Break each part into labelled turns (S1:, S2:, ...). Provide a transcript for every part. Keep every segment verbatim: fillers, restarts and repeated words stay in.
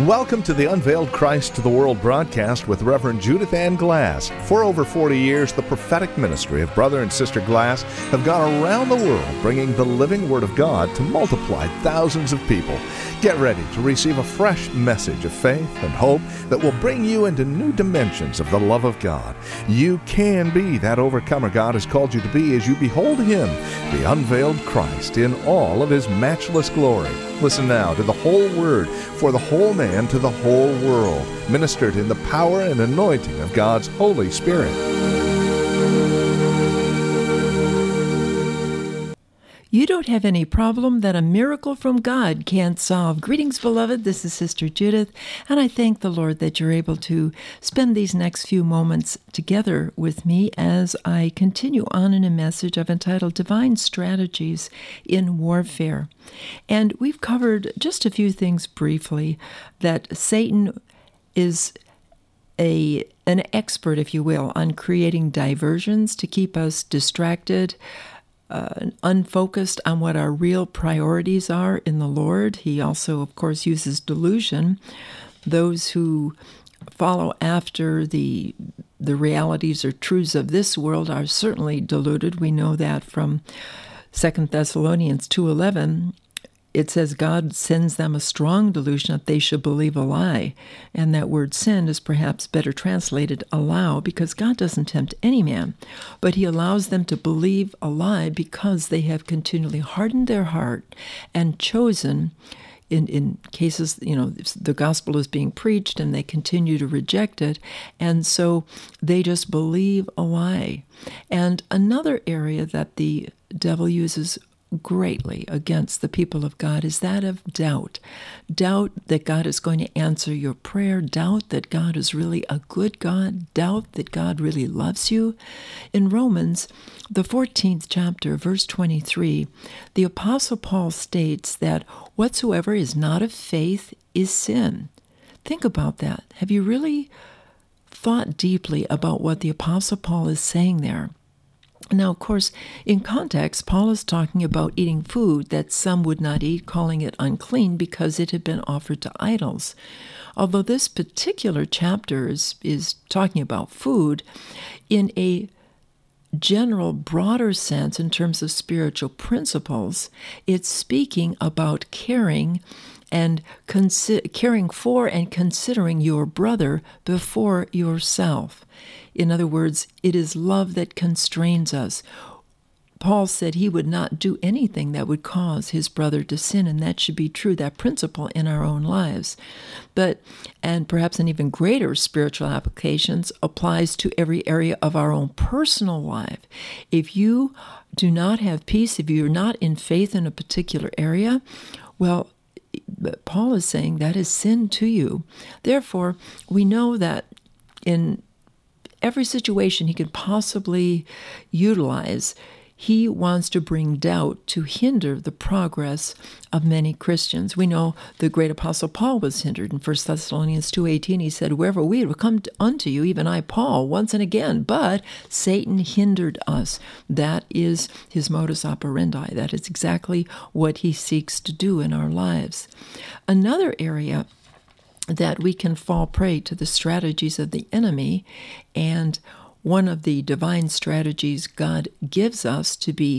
S1: Welcome to the Unveiled Christ to the World broadcast with Reverend Judith Ann Glass. For over forty years, the prophetic ministry of Brother and Sister Glass have gone around the world bringing the living Word of God to multiply thousands of people. Get ready to receive a fresh message of faith and hope that will bring you into new dimensions of the love of God. You can be that overcomer God has called you to be as you behold Him, the unveiled Christ, in all of His matchless glory. Listen now to the whole Word for the whole man to the whole world, ministered in the power and anointing of God's Holy Spirit.
S2: You don't have any problem that a miracle from God can't solve. Greetings, beloved. This is Sister Judith, and I thank the Lord that you're able to spend these next few moments together with me as I continue on in a message I've entitled Divine Strategies in Warfare. And we've covered just a few things briefly, that Satan is a an expert, if you will, on creating diversions to keep us distracted, Uh, unfocused on what our real priorities are in the Lord. He also, of course, uses delusion. Those who follow after the the realities or truths of this world are certainly deluded. We know that from Second Thessalonians two eleven. It says God sends them a strong delusion that they should believe a lie. And that word send is perhaps better translated allow, because God doesn't tempt any man, but He allows them to believe a lie because they have continually hardened their heart and chosen, in, in cases, you know, the gospel is being preached and they continue to reject it, and so they just believe a lie. And another area that the devil uses greatly against the people of God is that of doubt. Doubt that God is going to answer your prayer. Doubt that God is really a good God. Doubt that God really loves you. In Romans, the fourteenth chapter, verse twenty-three, the Apostle Paul states that whatsoever is not of faith is sin. Think about that. Have you really thought deeply about what the Apostle Paul is saying there? Now, of course, in context, Paul is talking about eating food that some would not eat, calling it unclean because it had been offered to idols. Although this particular chapter is, is talking about food, in a general, broader sense, in terms of spiritual principles, it's speaking about caring and consi- caring for and considering your brother before yourself. In other words, it is love that constrains us. Paul said he would not do anything that would cause his brother to sin, and that should be true, that principle in our own lives. But, and perhaps an even greater spiritual applications, applies to every area of our own personal life. If you do not have peace, if you're not in faith in a particular area, well, Paul is saying that is sin to you. Therefore, we know that in every situation he could possibly utilize, he wants to bring doubt to hinder the progress of many Christians. We know the great Apostle Paul was hindered. In First Thessalonians two eighteen, he said, "Wherever we have come unto you, even I, Paul, once and again, but Satan hindered us." That is his modus operandi. That is exactly what he seeks to do in our lives. Another area that we can fall prey to the strategies of the enemy, and one of the divine strategies God gives us to be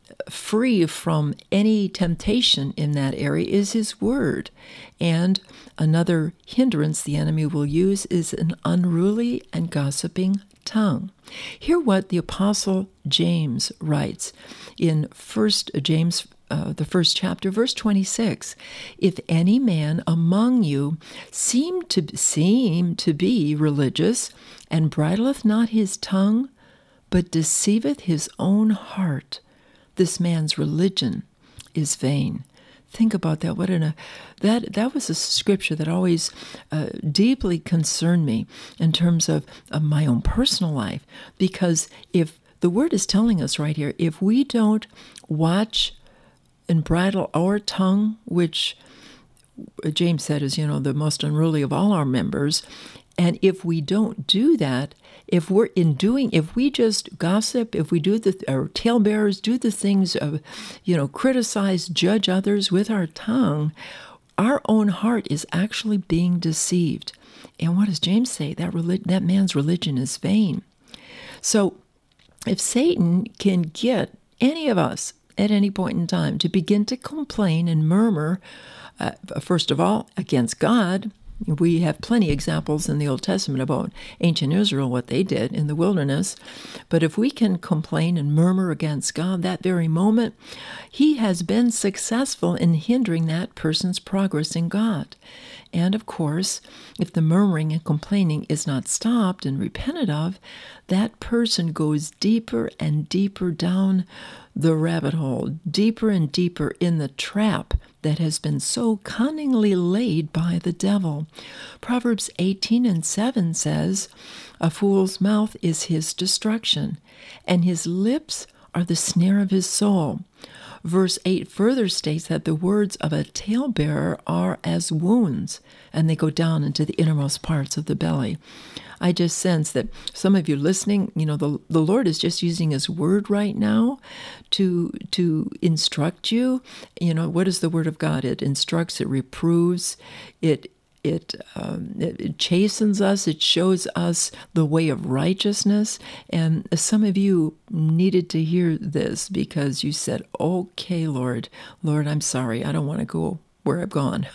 S2: free from any temptation in that area is His Word. And another hindrance the enemy will use is an unruly and gossiping tongue. Hear what the Apostle James writes in First James Uh, the first chapter, verse twenty-six. "If any man among you seem to seem to be religious, and bridleth not his tongue, but deceiveth his own heart, this man's religion is vain." Think about that. What an, a, that that was a scripture that always uh, deeply concerned me in terms of, of my own personal life, because if the Word is telling us right here, if we don't watch and bridle our tongue, which James said is, you know, the most unruly of all our members, and if we don't do that, if we're in doing, if we just gossip, if we do the, our talebearers do the things of, you know, criticize, judge others with our tongue, our own heart is actually being deceived. And what does James say? That relig- that man's religion is vain. So if Satan can get any of us at any point in time to begin to complain and murmur, uh, first of all, against God, we have plenty of examples in the Old Testament about ancient Israel, what they did in the wilderness. But if we can complain and murmur against God that very moment, he has been successful in hindering that person's progress in God. And of course, if the murmuring and complaining is not stopped and repented of, that person goes deeper and deeper down the rabbit hole, deeper and deeper in the trap that has been so cunningly laid by the devil. Proverbs eighteen and seven says, "A fool's mouth is his destruction, and his lips are the snare of his soul." Verse eight further states that the words of a talebearer are as wounds, and they go down into the innermost parts of the belly. I just sense that some of you listening, you know, the, the Lord is just using his word right now to to instruct you. You know, what is the word of God? It instructs, it reproves, it It, um, it, it chastens us. It shows us the way of righteousness. And some of you needed to hear this because you said, okay, Lord, Lord, I'm sorry. I don't want to go where I've gone.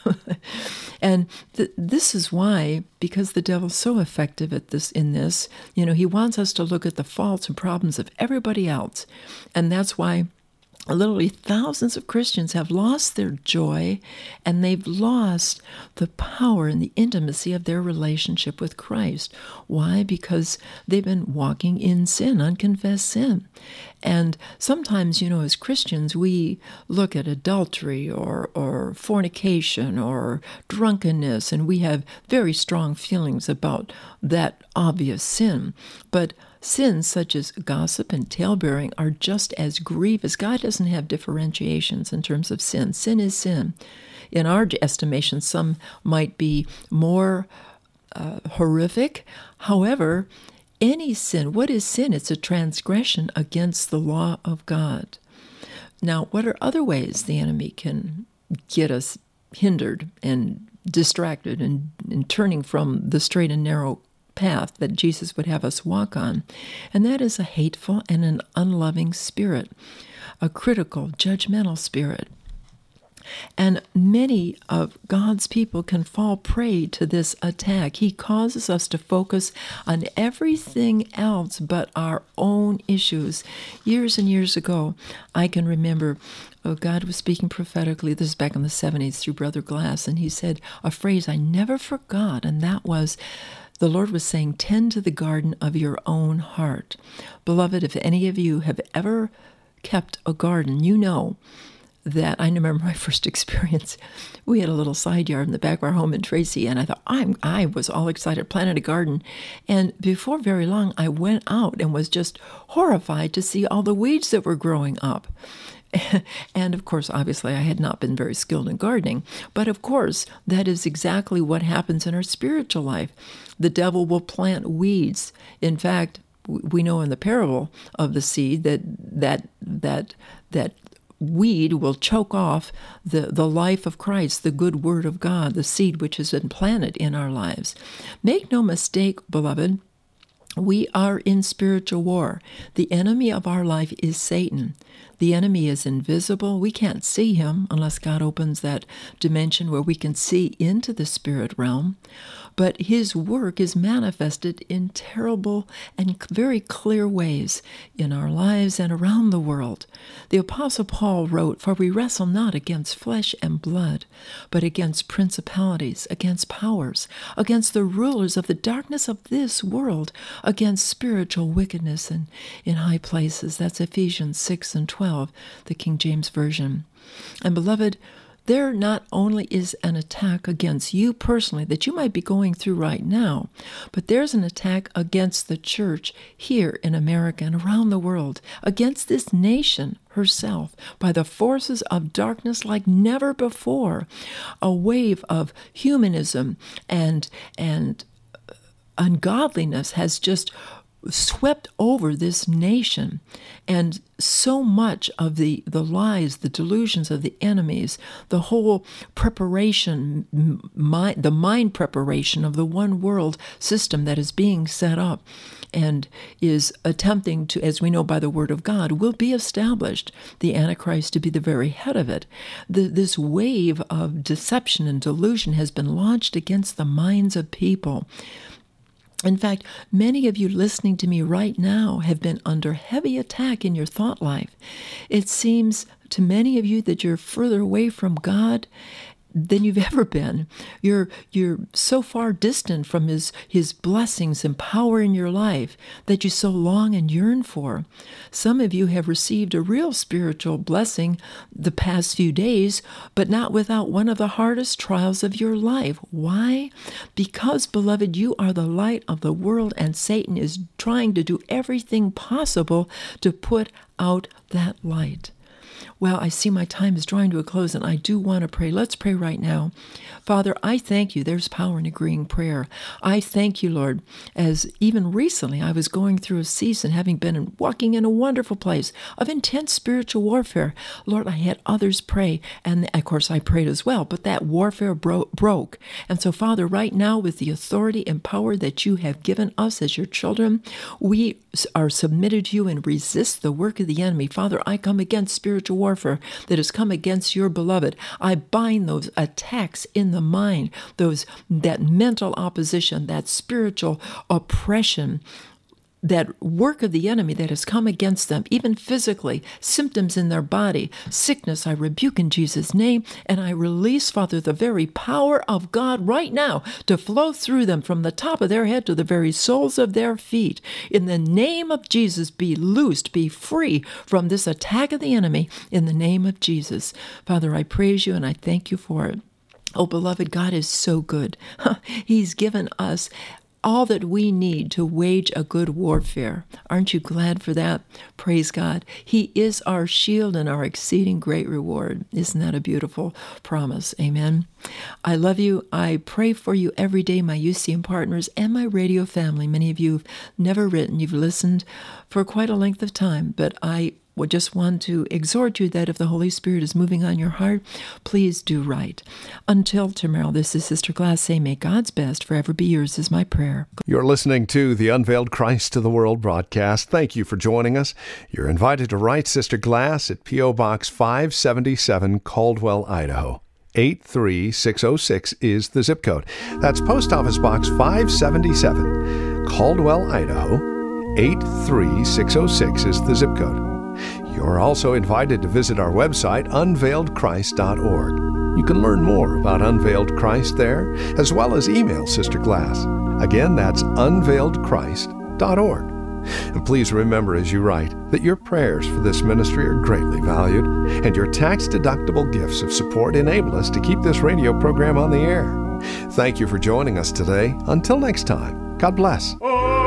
S2: And th- this is why, because the devil's so effective at this, in this, you know, he wants us to look at the faults and problems of everybody else. And that's why literally thousands of Christians have lost their joy, and they've lost the power and the intimacy of their relationship with Christ. Why? Because they've been walking in sin, unconfessed sin. And sometimes, you know, as Christians, we look at adultery or, or fornication or drunkenness, and we have very strong feelings about that obvious sin. But sins such as gossip and talebearing are just as grievous. God doesn't have differentiations in terms of sin. Sin is sin. In our estimation, some might be more uh, horrific. However, any sin, what is sin? It's a transgression against the law of God. Now, what are other ways the enemy can get us hindered and distracted and, and turning from the straight and narrow path that Jesus would have us walk on? And that is a hateful and an unloving spirit, a critical, judgmental spirit. And many of God's people can fall prey to this attack. He causes us to focus on everything else but our own issues. Years and years ago, I can remember oh, God was speaking prophetically. This is back in the seventies through Brother Glass, and he said a phrase I never forgot, and that was, the Lord was saying, tend to the garden of your own heart. Beloved, if any of you have ever kept a garden, you know that I remember my first experience. We had a little side yard in the back of our home in Tracy, and I thought, I'm, I was all excited, planted a garden. And before very long, I went out and was just horrified to see all the weeds that were growing up. And of course, obviously, I had not been very skilled in gardening. But of course, that is exactly what happens in our spiritual life. The devil will plant weeds. In fact, we know in the parable of the seed that that that that weed will choke off the, the life of Christ, the good word of God, the seed which has been planted in our lives. Make no mistake, beloved, we are in spiritual war. The enemy of our life is Satan. The enemy is invisible. We can't see him unless God opens that dimension where we can see into the spirit realm. But his work is manifested in terrible and very clear ways in our lives and around the world. The Apostle Paul wrote, "For we wrestle not against flesh and blood, but against principalities, against powers, against the rulers of the darkness of this world, against spiritual wickedness in, in high places." That's Ephesians six and twelve, the King James Version. And beloved, there not only is an attack against you personally that you might be going through right now, but there's an attack against the church here in America and around the world, against this nation herself, by the forces of darkness like never before. A wave of humanism and and ungodliness has just swept over this nation, and so much of the, the lies, the delusions of the enemies, the whole preparation, mind, the mind preparation of the one world system that is being set up and is attempting to, as we know by the word of God, will be established, the Antichrist to be the very head of it. The, this wave of deception and delusion has been launched against the minds of people. In fact, many of you listening to me right now have been under heavy attack in your thought life. It seems to many of you that you're further away from God than you've ever been. You're you're so far distant from his his blessings and power in your life that you so long and yearn for. Some of you have received a real spiritual blessing the past few days, but not without one of the hardest trials of your life. Why? Because, beloved, you are the light of the world, and Satan is trying to do everything possible to put out that light. Well, I see my time is drawing to a close, and I do want to pray. Let's pray right now. Father, I thank you. There's power in agreeing prayer. I thank you, Lord, as even recently I was going through a season, having been in, walking in a wonderful place of intense spiritual warfare. Lord, I had others pray, and of course I prayed as well, but that warfare bro- broke. And so, Father, right now, with the authority and power that you have given us as your children, we are submitted to you and resist the work of the enemy. Father, I come against spiritual warfare that has come against your beloved. I bind those attacks in the mind, those that mental opposition, that spiritual oppression, that work of the enemy that has come against them, even physically, symptoms in their body, sickness, I rebuke in Jesus' name, and I release, Father, the very power of God right now to flow through them from the top of their head to the very soles of their feet. In the name of Jesus, be loosed, be free from this attack of the enemy in the name of Jesus. Father, I praise you and I thank you for it. Oh, beloved, God is so good. He's given us all that we need to wage a good warfare. Aren't you glad for that? Praise God. He is our shield and our exceeding great reward. Isn't that a beautiful promise? Amen. I love you. I pray for you every day, my U C M partners and my radio family. Many of you have never written. You've listened for quite a length of time, but I would just want to exhort you that if the Holy Spirit is moving on your heart, please do right. Until tomorrow, this is Sister Glass saying, may God's best forever be yours is my prayer.
S1: You're listening to the Unveiled Christ to the World broadcast. Thank you for joining us. You're invited to write Sister Glass at P O. Box five seventy-seven, Caldwell, Idaho. eight three six oh six is the zip code. That's Post Office Box five seventy-seven, Caldwell, Idaho. eight three six oh six is the zip code. You're also invited to visit our website, unveiled christ dot org. You can learn more about Unveiled Christ there, as well as email Sister Glass. Again, that's unveiled christ dot org. And please remember as you write that your prayers for this ministry are greatly valued, and your tax-deductible gifts of support enable us to keep this radio program on the air. Thank you for joining us today. Until next time, God bless.